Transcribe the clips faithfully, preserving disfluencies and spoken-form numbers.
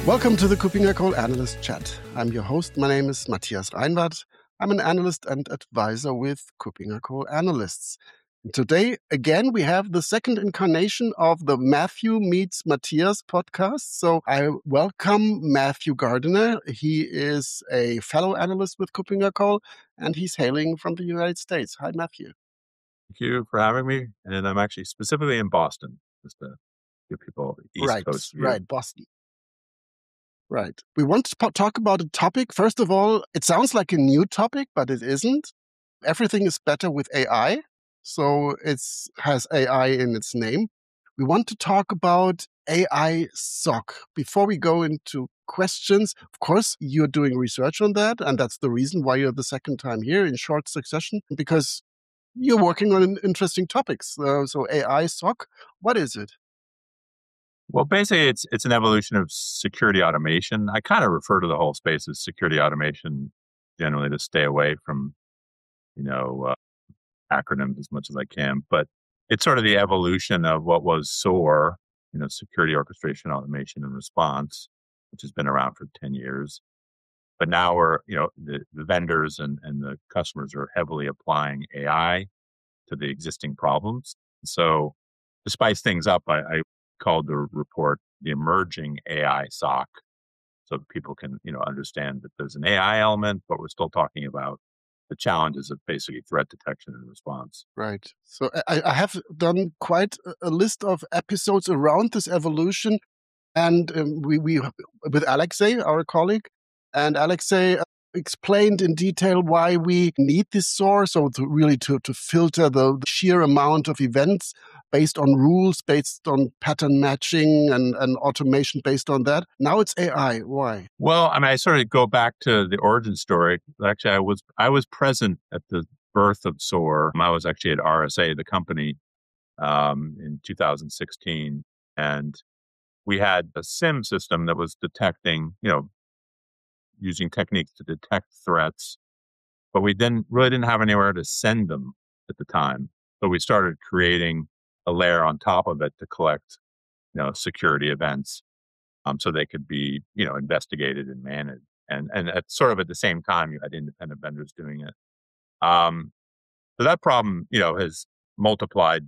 Welcome to the KuppingerCole Analyst Chat. I'm your host. My name is Matthias Reinwarth. I'm an analyst and advisor with KuppingerCole Analysts. And today, again, we have the second incarnation of the Matthew Meets Matthias podcast. So I welcome Matthew Gardiner. He is a fellow analyst with KuppingerCole, and he's hailing from the United States. Hi, Matthew. Thank you for having me. And I'm actually specifically in Boston, just to give people the East Right, Coast view. right, Boston. Right. We want to po- talk about a topic. First of all, it sounds like a new topic, but it isn't. Everything is better with A I. So it has A I in its name. We want to talk about A I S O C. Before we go into questions, of course, you're doing research on that. And that's the reason why you're the second time here in short succession, because you're working on interesting topics. Uh, so A I S O C, what is it? Well, basically, it's it's an evolution of security automation. I kind of refer to the whole space as security automation generally to stay away from, you know, uh, acronyms as much as I can. But it's sort of the evolution of what was SOAR, you know, security orchestration, automation, and response, which has been around for ten years. But now we're, you know, the, the vendors and, and the customers are heavily applying A I to the existing problems. So to spice things up, I, I called the report the emerging A I S O C, so that people can, you know, understand that there's an A I element, but we're still talking about the challenges of basically threat detection and response. Right. So I, I have done quite a list of episodes around this evolution, and um, we we with Alexei, our colleague, and Alexei explained in detail why we need this source, so to really to, to filter the sheer amount of events based on rules, based on pattern matching and, and automation based on that. Now it's A I. Why? Well, I mean, I sort of go back to the origin story. Actually, I was I was present at the birth of SOAR. I was actually at R S A, the company, um, in two thousand sixteen, and we had a SIEM system that was detecting, you know, using techniques to detect threats, but we then really didn't have anywhere to send them at the time. So we started creating a layer on top of it to collect, you know, security events, um, so they could be, you know, investigated and managed. And and at sort of at the same time, you had independent vendors doing it. Um, so that problem, you know, has multiplied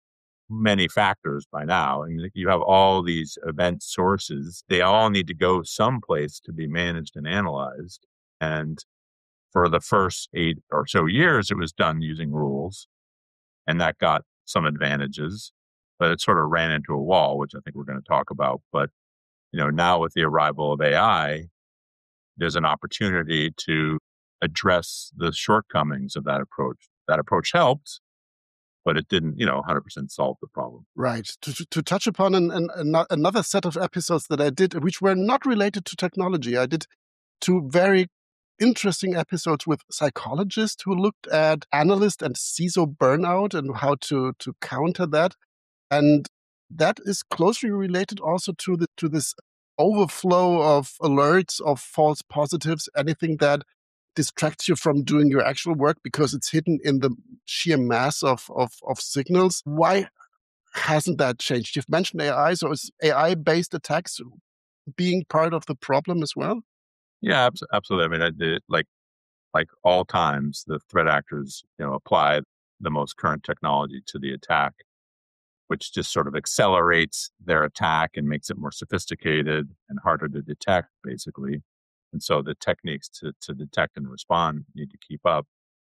many factors by now. I mean, you have all these event sources. They all need to go someplace to be managed and analyzed. And for the first eight or so years, it was done using rules, and that got some advantages, but it sort of ran into a wall, which I think we're going to talk about. But, you know, now with the arrival of A I, there's an opportunity to address the shortcomings of that approach. That approach helped, but it didn't, you know, one hundred percent solve the problem. Right. To, to, to touch upon an, an, another set of episodes that I did, which were not related to technology, I did two very interesting episodes with psychologists who looked at analyst and C I S O burnout and how to, to counter that. And that is closely related also to the to this overflow of alerts, of false positives, anything that distracts you from doing your actual work because it's hidden in the sheer mass of, of, of signals. Why hasn't that changed? You've mentioned A I, so is A I-based attacks being part of the problem as well? Yeah, absolutely. I mean, I did, like like all times, the threat actors, you know, apply the most current technology to the attack, which just sort of accelerates their attack and makes it more sophisticated and harder to detect, basically. And so the techniques to to detect and respond need to keep up.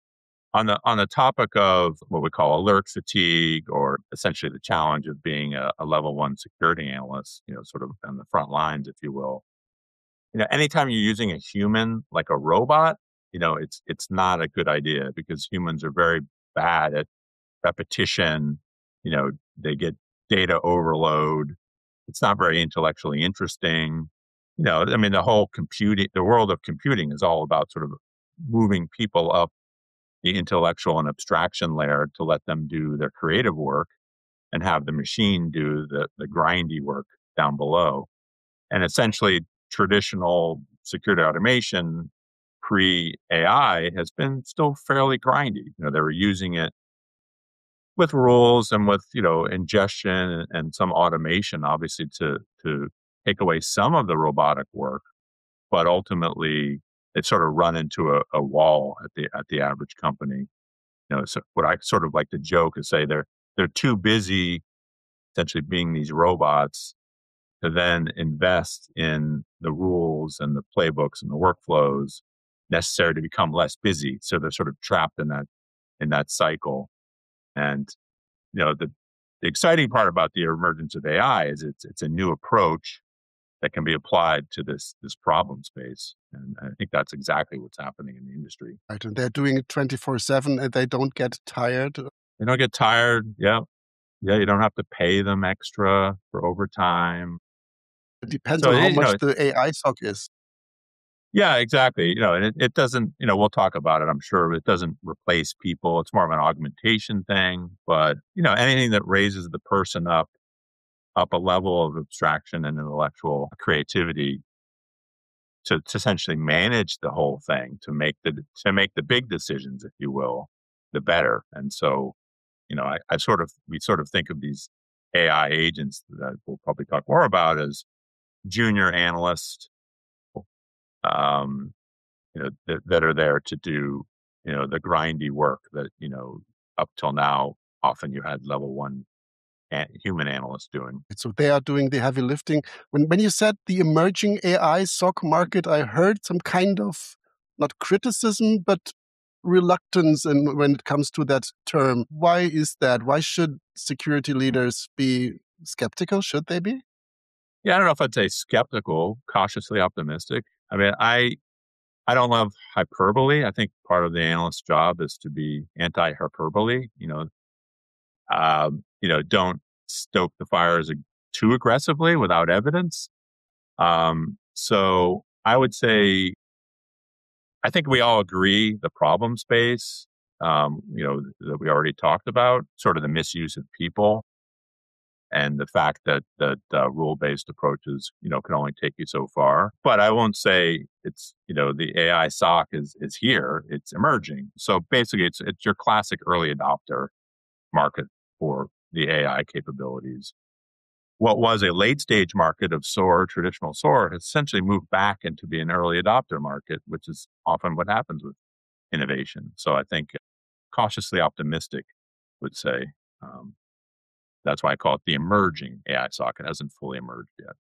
On the on the topic of what we call alert fatigue, or essentially the challenge of being a, a level one security analyst, you know, sort of on the front lines, if you will. You know, anytime you're using a human like a robot, you know, it's it's not a good idea because humans are very bad at repetition. You know, they get data overload. It's not very intellectually interesting. You know, I mean, the whole computing, the world of computing is all about sort of moving people up the intellectual and abstraction layer to let them do their creative work and have the machine do the, the grindy work down below. And essentially, traditional security automation pre-A I has been still fairly grindy. You know, they were using it with rules and with, you know, ingestion and, and some automation, obviously, to to take away some of the robotic work, but ultimately they've sort of run into a, a wall at the at the average company. You know, so what I sort of like to joke is say they're they're too busy essentially being these robots to then invest in the rules and the playbooks and the workflows necessary to become less busy. So they're sort of trapped in that in that cycle. And you know, the, the exciting part about the emergence of A I is it's it's a new approach that can be applied to this this problem space. And I think that's exactly what's happening in the industry. Right, and they're doing it twenty-four seven and they don't get tired. They don't get tired. Yeah. Yeah. You don't have to pay them extra for overtime. It depends So, on how you know, much the A I S O C is. yeah, exactly. You know, and it, it doesn't, you know, we'll talk about it, I'm sure, but it doesn't replace people. It's more of an augmentation thing. But, you know, anything that raises the person up, up a level of abstraction and intellectual creativity to, to essentially manage the whole thing, to make the, to make the big decisions, if you will, the better. And so, you know, I, I sort of, we sort of think of these A I agents that we'll probably talk more about as junior analysts, um, you know, that, that are there to do, you know, the grindy work that, you know, up till now, often you had level one a- human analysts doing. So they are doing the heavy lifting. When when you said the emerging A I S O C market, I heard some kind of not criticism, but reluctance in, when it comes to that term. Why is that? Why should security leaders be skeptical? Should they be? Yeah, I don't know if I'd say skeptical, cautiously optimistic. I mean, I I don't love hyperbole. I think part of the analyst's job is to be anti-hyperbole. You know, um, you know, don't stoke the fires ag- too aggressively without evidence. Um, so I would say, I think we all agree the problem space, um, you know, that we already talked about, sort of the misuse of people and the fact that that uh, rule-based approaches, you know, can only take you so far. But I won't say it's, you know, the A I S O C is is here; it's emerging. So basically, it's it's your classic early adopter market for the A I capabilities. What was a late stage market of S O A R, traditional S O A R, has essentially moved back into being an early adopter market, which is often what happens with innovation. So I think cautiously optimistic would say. Um, that's why I call it the emerging A I S O C. It hasn't fully emerged yet.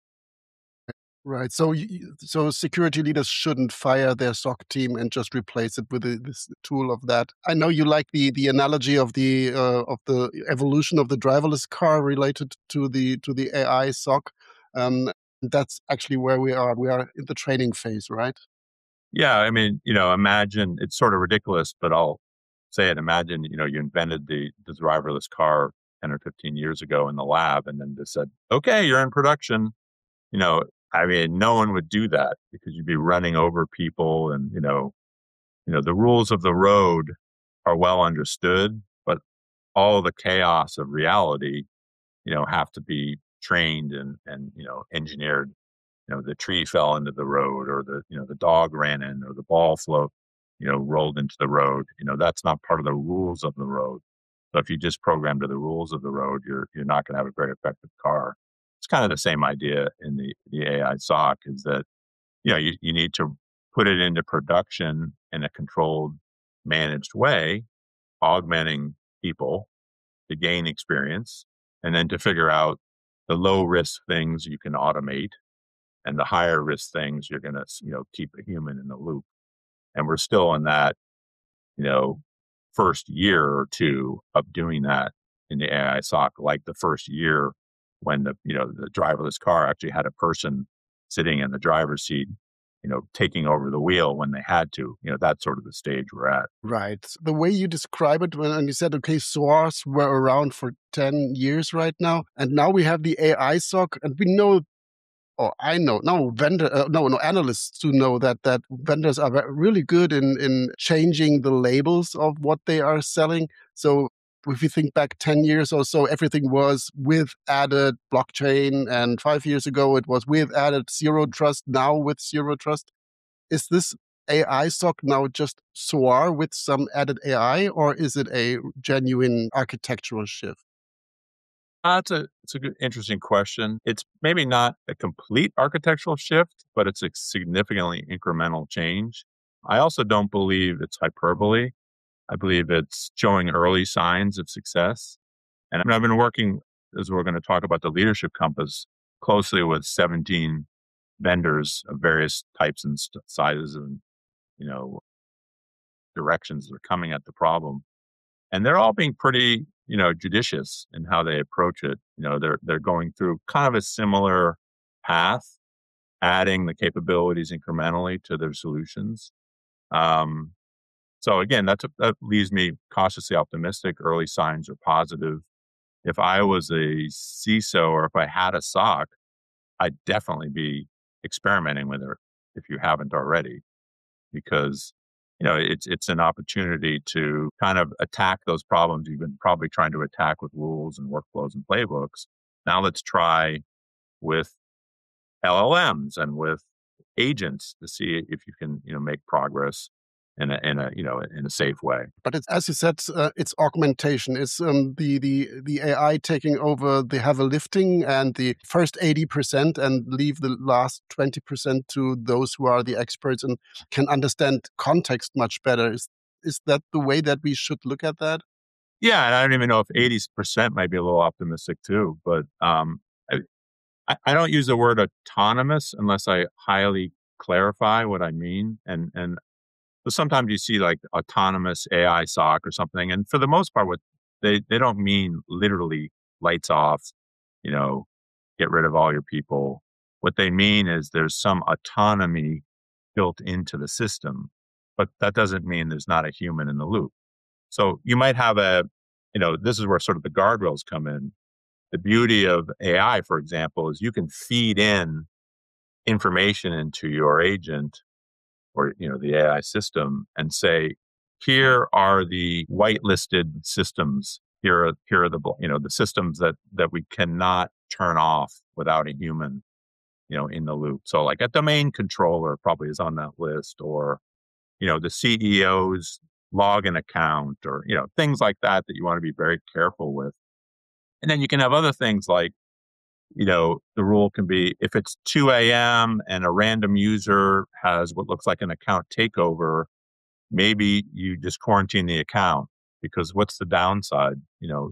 Right. So, y- y- so security leaders shouldn't fire their S O C team and just replace it with a, this tool of that. I know you like the the analogy of the uh, of the evolution of the driverless car related to the to the A I S O C. Um, that's actually where we are. We are in the training phase, right? Yeah, I mean, you know, imagine it's sort of ridiculous, but I'll say it. Imagine, you know, you invented the, the driverless car ten or fifteen years ago in the lab and then just said, okay, you're in production. You know, I mean, no one would do that because you'd be running over people and, you know, you know, the rules of the road are well understood, but all the chaos of reality, you know, have to be trained and, and, you know, engineered. You know, the tree fell into the road or the, you know, the dog ran in or the ball float, you know, rolled into the road. You know, that's not part of the rules of the road. So if you just program to the rules of the road, you're you're not going to have a very effective car. It's kind of the same idea in the, the A I S O C is that, you know, you, you need to put it into production in a controlled, managed way, augmenting people to gain experience, and then to figure out the low risk things you can automate and the higher risk things you're going to, you know, keep a human in the loop. And we're still in that, you know, first year or two of doing that in the A I S O C, like the first year when the, you know, the driverless car actually had a person sitting in the driver's seat, you know, taking over the wheel when they had to. You know, that's sort of the stage we're at. Right. The way you describe it, when and you said, okay, S O A Rs were around for ten years right now, and now we have the A I S O C, and we know Oh, I know. No, vendor, uh, no, no, analysts to know that that vendors are ve- really good in in changing the labels of what they are selling. So if you think back ten years or so, everything was with added blockchain, and five years ago it was with added zero trust. Now with zero trust, is this A I S O C now just S O A R with some added A I, or is it a genuine architectural shift? Uh, it's a it's a good, interesting question. It's maybe not a complete architectural shift, but it's a significantly incremental change. I also don't believe it's hyperbole. I believe it's showing early signs of success. And I mean, I've been working, as we're going to talk about the leadership compass, closely with seventeen vendors of various types and st- sizes and, you know, directions that are coming at the problem. And they're all being pretty, you know, judicious in how they approach it. You know, they're they're going through kind of a similar path, adding the capabilities incrementally to their solutions. Um, so again, that's a, that leaves me cautiously optimistic. Early signs are positive. If I was a C I S O or if I had a S O C, I'd definitely be experimenting with it if you haven't already, because you know it's it's an opportunity to kind of attack those problems you've been probably trying to attack with rules and workflows and playbooks. Now let's try with L L Ms and with agents to see if you can you know make progress in a in a you know in a safe way. But it's, as you said, uh, it's augmentation. It's um, the the the A I taking over the heavy lifting and the first eighty percent, and leave the last twenty percent to those who are the experts and can understand context much better. Is is that the way that we should look at that? Yeah, and I don't even know if eighty percent might be a little optimistic too, but um, I, I don't use the word autonomous unless I highly clarify what I mean. And and so sometimes you see like autonomous A I S O C or something, and for the most part, what they they don't mean literally lights off, you know, get rid of all your people. What they mean is there's some autonomy built into the system, but that doesn't mean there's not a human in the loop. So you might have a, you know, this is where sort of the guardrails come in. The beauty of A I, for example, is you can feed in information into your agent or, you know, the A I system and say, here are the whitelisted systems. Here are, here are the, you know, the systems that, that we cannot turn off without a human, you know, in the loop. So like a domain controller probably is on that list, or, you know, the C E O's login account, or, you know, things like that that you want to be very careful with. And then you can have other things like, you know, the rule can be if it's two a.m. and a random user has what looks like an account takeover, maybe you just quarantine the account, because what's the downside? You know,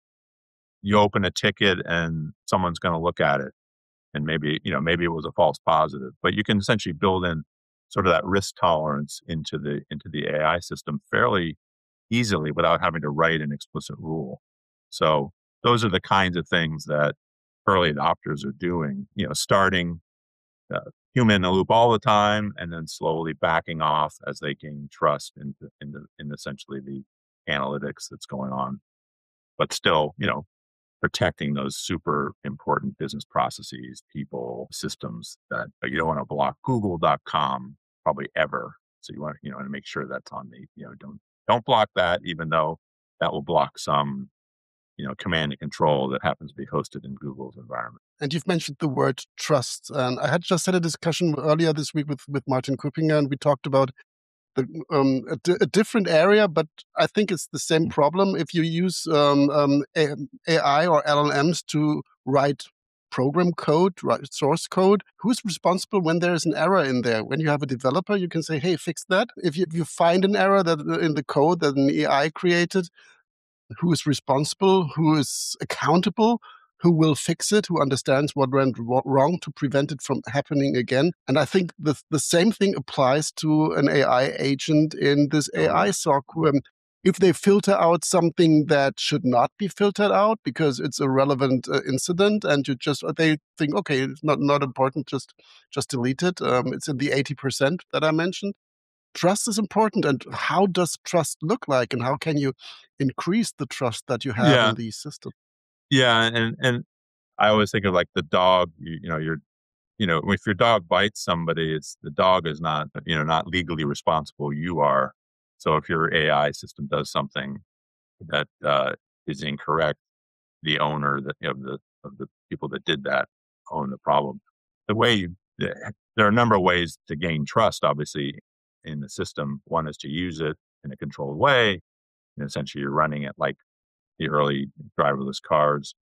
you open a ticket and someone's going to look at it and maybe, you know, maybe it was a false positive, but you can essentially build in sort of that risk tolerance into the, into the A I system fairly easily without having to write an explicit rule. So those are the kinds of things that early adopters are doing, you know, starting uh, human in the loop all the time and then slowly backing off as they gain trust in, the, in, the, in essentially the analytics that's going on, but still, you know, protecting those super important business processes, people, systems that you don't want to block google dot com probably ever. So you want to, you know, to make sure that's on the, you know, don't, don't block that, even though that will block some, you know, command and control that happens to be hosted in Google's environment. And you've mentioned the word trust. And I had just had a discussion earlier this week with, with Martin Kuppinger, and we talked about the, um, a, di- a different area, but I think it's the same problem. If you use um, um, A- AI or L L Ms to write program code, write source code, who's responsible when there is an error in there? When you have a developer, you can say, hey, fix that. If you, if you find an error that in the code that an A I created, who is responsible, who is accountable, who will fix it, who understands what went wrong to prevent it from happening again. And I think the, the same thing applies to an A I agent in this A I S O C. Um, if they filter out something that should not be filtered out because it's a relevant uh, incident, and you just they think, okay, it's not, not important, just just delete it. Um, it's in the eighty percent that I mentioned. Trust is important. And how does trust look like, and how can you increase the trust that you have Yeah. in these systems? Yeah. And, and I always think of like the dog, you, you know, you're, you know, if your dog bites somebody, it's the dog is not, you know, not legally responsible. You are. So if your A I system does something that uh, is incorrect, the owner that, of the of the people that did that own the problem. The way you, there are a number of ways to gain trust, obviously, in the system. One is to use it in a controlled way. And essentially, you're running it like the early driverless cars.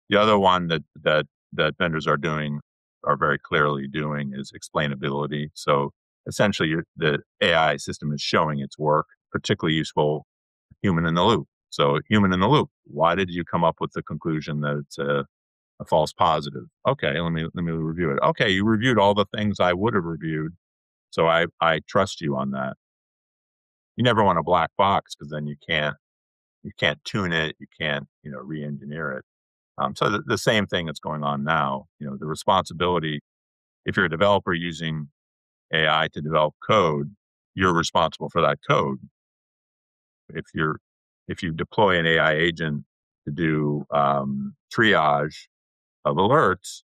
The other one that that that vendors are doing are very clearly doing is explainability. So essentially, you're, the A I system is showing its work, particularly useful human in the loop. So human in the loop. Why did you come up with the conclusion that it's a, a false positive? Okay, let me let me review it. Okay, you reviewed all the things I would have reviewed, so I I trust you on that. You never want a black box because then you can't you can't tune it, you can't you know re-engineer it. Um, so the, the same thing that's going on now. You know, the responsibility. If you're a developer using A I to develop code, you're responsible for that code. If you're if you deploy an A I agent to do um, triage of alerts,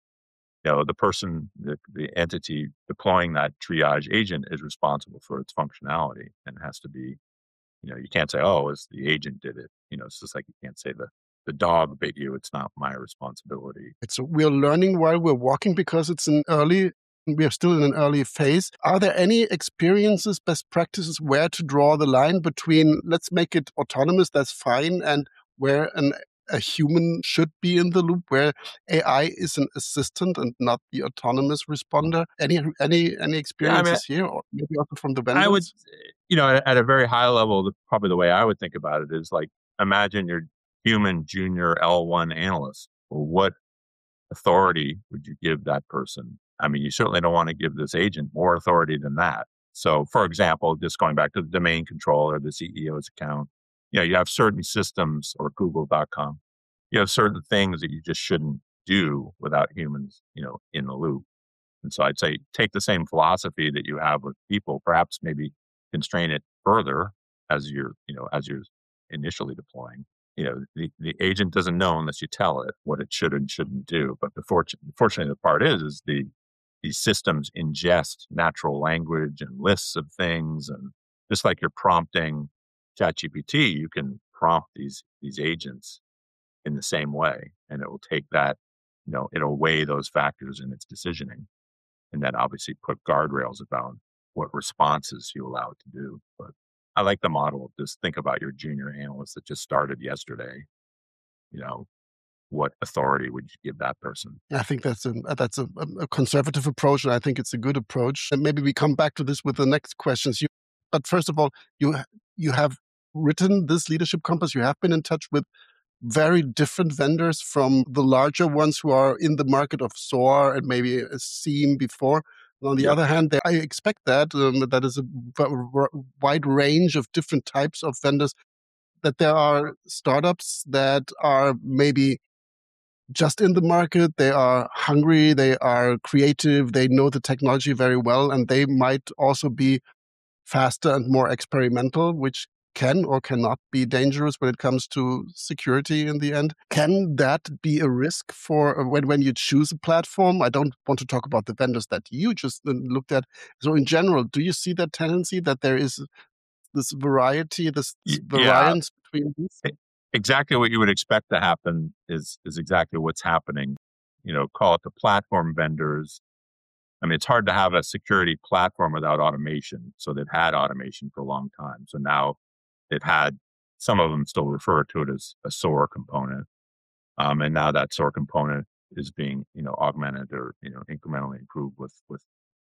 you know the person, the, the entity deploying that triage agent is responsible for its functionality and has to be. You know, you can't say, "Oh, it's the agent did it." You know, it's just like you can't say the the dog bit you. It's not my responsibility. So we're learning while we're walking because it's an early, we are still in an early phase. Are there any experiences, best practices where to draw the line between let's make it autonomous, that's fine, and where an a human should be in the loop, where A I is an assistant and not the autonomous responder? Any any any Yeah, I mean, experiences here, or maybe also from the I would, vendors? you know, at, at a very high level, the, probably the way I would think about it is like imagine your human junior L one analyst. Well, what authority would you give that person? I mean, you certainly don't want to give this agent more authority than that. So, for example, just going back to the domain controller, the C E O's account, you know, you have certain systems or google dot com, you have certain things that you just shouldn't do without humans, you know, in the loop. And so I'd say take the same philosophy that you have with people, perhaps maybe constrain it further as you're, you know, as you're initially deploying. You know, the, the agent doesn't know unless you tell it what it should and shouldn't do. But the fortunate, fortunately, the part is, is the these systems ingest natural language and lists of things, and just like you're prompting ChatGPT, you can prompt these these agents in the same way, and it will take that, you know, it'll weigh those factors in its decisioning, and then obviously put guardrails about what responses you allow it to do. But I like the model of just think about your junior analyst that just started yesterday. You know, what authority would you give that person? I think that's a that's a, a conservative approach, and I think it's a good approach. And maybe we come back to this with the next questions. You, but first of all, you you have written this leadership compass. You have been in touch with very different vendors, from the larger ones who are in the market of S O A R and maybe a SIEM before. And on the Yep. other hand, they, I expect that um, that is a v- v- wide range of different types of vendors. That there are startups that are maybe just in the market, they are hungry, they are creative, they know the technology very well, and they might also be faster and more experimental, which can or cannot be dangerous when it comes to security in the end. Can that be a risk for uh, when, when you choose a platform? I don't want to talk about the vendors that you just uh, looked at. So in general, do you see that tendency that there is this variety, this Y- Yeah, variance between these? e- exactly what you would expect to happen is is exactly what's happening. You know, call it the platform vendors. I mean, it's hard to have a security platform without automation. So they've had automation for a long time. So now they've had, some of them still refer to it as a S O A R component. Um, and now that S O A R component is being, you know, augmented or, you know, incrementally improved with, with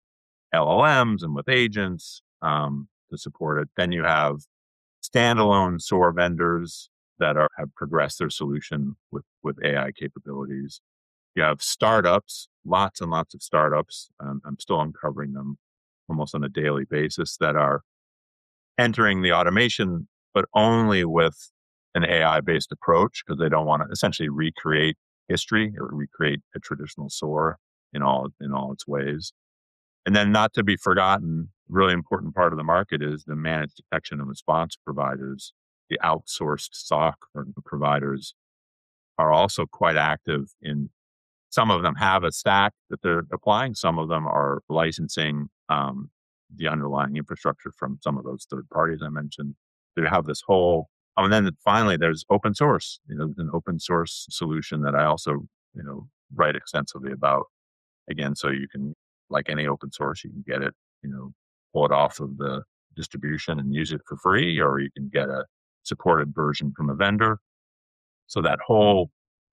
L L Ms and with agents um, to support it. Then you have standalone S O A R vendors that are, have progressed their solution with, with A I capabilities. You have startups, lots and lots of startups. Um, I'm still uncovering them almost on a daily basis that are entering the automation, but only with an A I-based approach because they don't want to essentially recreate history or recreate a traditional S O A R in all in all its ways. And then, not to be forgotten, really important part of the market is the managed detection and response providers. The outsourced S O C providers are also quite active in. Some of them have a stack that they're applying. Some of them are licensing um, the underlying infrastructure from some of those third parties I mentioned. They have this whole, oh, and then finally there's open source. You know, an open source solution that I also, you know, write extensively about. Again, so you can, like any open source, you can get it, you know, pull it off of the distribution and use it for free, or you can get a supported version from a vendor. So that whole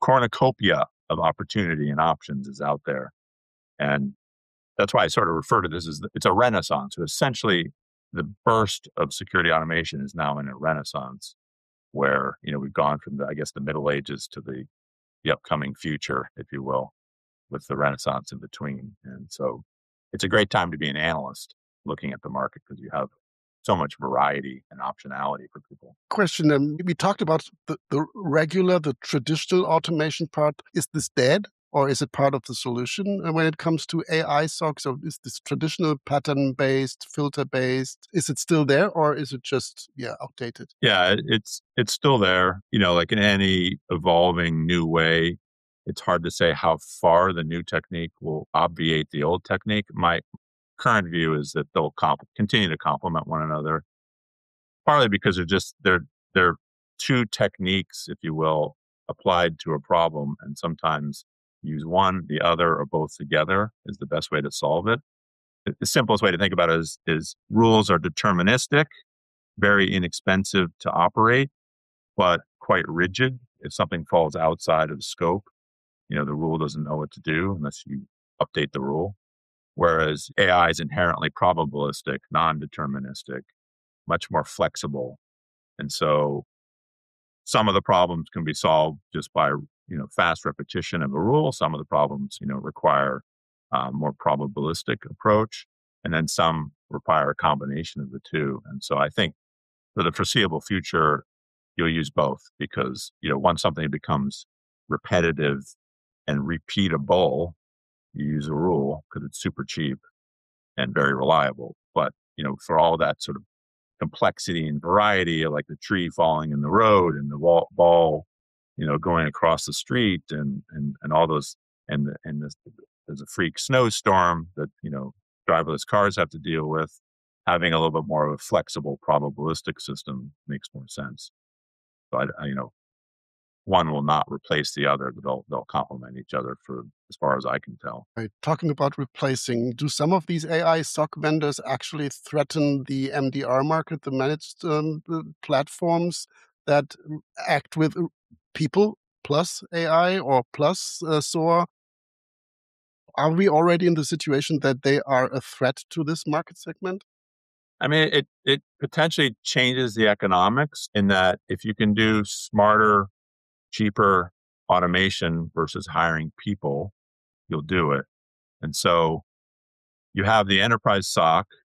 cornucopia of opportunity and options is out there. And that's why I sort of refer to this as the, it's a renaissance. So essentially, the burst of security automation is now in a renaissance where, you know, we've gone from the, I guess, the Middle Ages to the, the upcoming future, if you will, with the renaissance in between. And so it's a great time to be an analyst looking at the market because you have so much variety and optionality for people. Question, um, we talked about the, the regular, the traditional automation part. Is this dead? Or is it part of the solution when it comes to A I S O C? So is this traditional pattern-based, filter-based? Is it still there, or is it just yeah outdated? Yeah, it's it's still there. You know, like in any evolving new way, it's hard to say how far the new technique will obviate the old technique. My current view is that they'll comp- continue to complement one another, partly because they're just they're they're two techniques, if you will, applied to a problem, and sometimes use one, the other, or both together is the best way to solve it. The simplest way to think about it is, is rules are deterministic, very inexpensive to operate, but quite rigid. If something falls outside of the scope, you know, the rule doesn't know what to do unless you update the rule. Whereas A I is inherently probabilistic, non-deterministic, much more flexible. And so some of the problems can be solved just by you know, fast repetition of a rule. Some of the problems, you know, require a more probabilistic approach, and then some require a combination of the two. And so I think for the foreseeable future, you'll use both because, you know, once something becomes repetitive and repeatable, you use a rule because it's super cheap and very reliable. But, you know, for all that sort of complexity and variety, like the tree falling in the road and the wall, ball, you know, going across the street and, and, and all those, and, the, and this, there's a freak snowstorm that, you know, driverless cars have to deal with. Having a little bit more of a flexible probabilistic system makes more sense. So I, I you know, one will not replace the other, but they'll, they'll complement each other for as far as I can tell. Right. Talking about replacing, do some of these A I S O C vendors actually threaten the M D R market, the managed um, platforms that act with people plus A I or plus uh, S O A? Are we already in the situation that they are a threat to this market segment? I mean, it it potentially changes the economics in that if you can do smarter, cheaper automation versus hiring people, you'll do it. And so you have the enterprise S O C,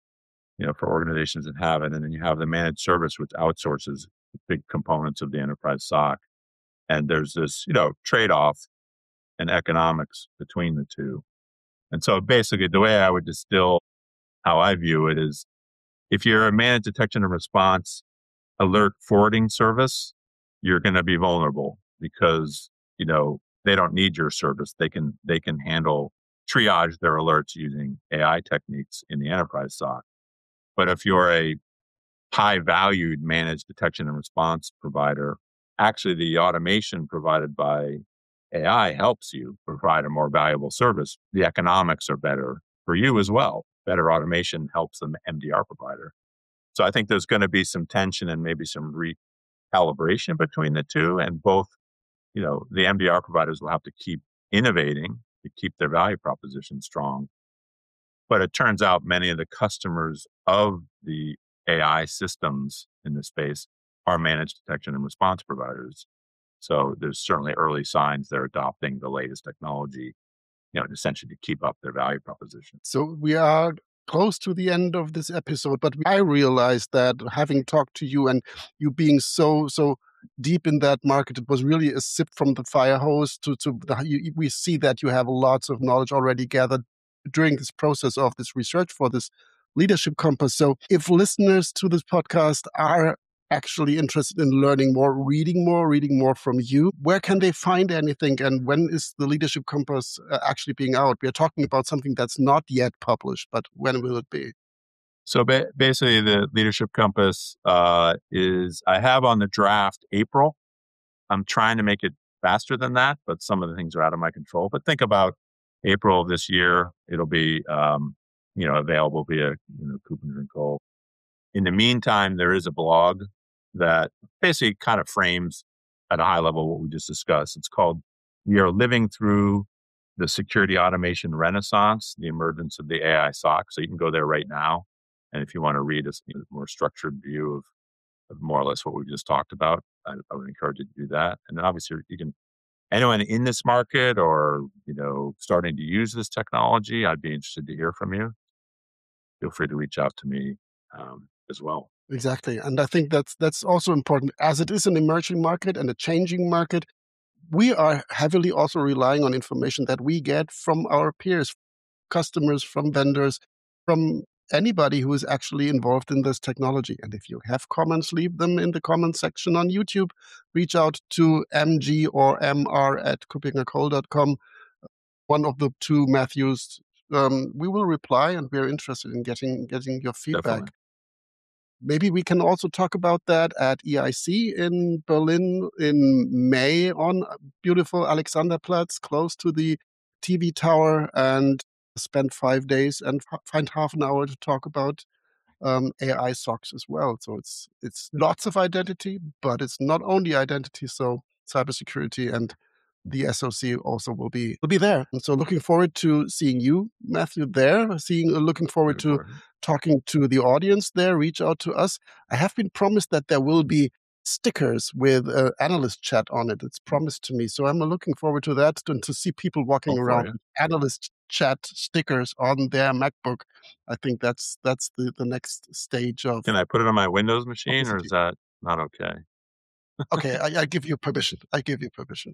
you know, for organizations that have it, and then you have the managed service, which outsources big components of the enterprise S O C. And there's this, you know, trade-off in economics between the two. And so basically the way I would distill how I view it is if you're a managed detection and response alert forwarding service, you're going to be vulnerable because, you know, they don't need your service. They can, they can handle triage their alerts using A I techniques in the enterprise S O C. But if you're a high valued managed detection and response provider, actually the automation provided by A I helps you provide a more valuable service. The economics are better for you as well. Better automation helps the M D R provider. So I think there's going to be some tension and maybe some recalibration between the two. And both, you know, the M D R providers will have to keep innovating to keep their value proposition strong. But it turns out many of the customers of the A I systems in this space are managed detection and response providers. So there's certainly early signs they're adopting the latest technology, you know, essentially to keep up their value proposition. So we are close to the end of this episode, but I realized that having talked to you and you being so, so deep in that market, it was really a sip from the fire hose to, to the, you, we see that you have lots of knowledge already gathered during this process of this research for this Leadership Compass. So if listeners to this podcast are actually interested in learning more, reading more, reading more from you, where can they find anything? And when is the Leadership Compass uh, actually being out? We are talking about something that's not yet published, but when will it be? So ba- basically the Leadership Compass uh, is, I have on the draft April. I'm trying to make it faster than that, but some of the things are out of my control. But think about April of this year, it'll be, um, you know, available via, you know, Coopens and Co. In the meantime, there is a blog that basically kind of frames at a high level what we just discussed. It's called We Are Living Through the Security Automation Renaissance, the Emergence of the A I S O C. So you can go there right now. And if you want to read a you know, more structured view of, of more or less what we've just talked about, I, I would encourage you to do that. And then obviously you can, anyone in this market or, you know, starting to use this technology, I'd be interested to hear from you. Feel free to reach out to me um, as well. Exactly. And I think that's that's also important. As it is an emerging market and a changing market, we are heavily also relying on information that we get from our peers, customers, from vendors, from anybody who is actually involved in this technology. And if you have comments, leave them in the comment section on YouTube. Reach out to M G or M R at Kuppinger Cole dot com. One of the two Matthews. Um, we will reply, and we are interested in getting getting your feedback. Definitely. Maybe we can also talk about that at E I C in Berlin in May on beautiful Alexanderplatz, close to the T V tower, and spend five days and f- find half an hour to talk about um, A I S O Cs as well. So it's it's lots of identity, but it's not only identity. So cybersecurity and the S O C also will be will be there. And so looking forward to seeing you, Matthew, there. Seeing looking forward to Important. talking to the audience there. Reach out to us. I have been promised that there will be stickers with uh, analyst chat on it. It's promised to me. So I'm looking forward to that and to see people walking Go for around it. with analyst chat stickers on their MacBook. I think that's that's the, the next stage of Can I put it on my Windows machine, or publicity. is that not okay? Okay, I, I give you permission. I give you permission.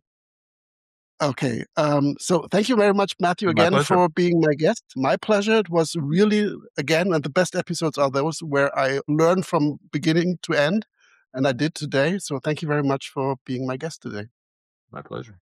Okay. Um, so thank you very much, Matthew, My again pleasure. for being my guest. My pleasure. It was really, again, and the best episodes are those where I learn from beginning to end. And I did today. So thank you very much for being my guest today. My pleasure.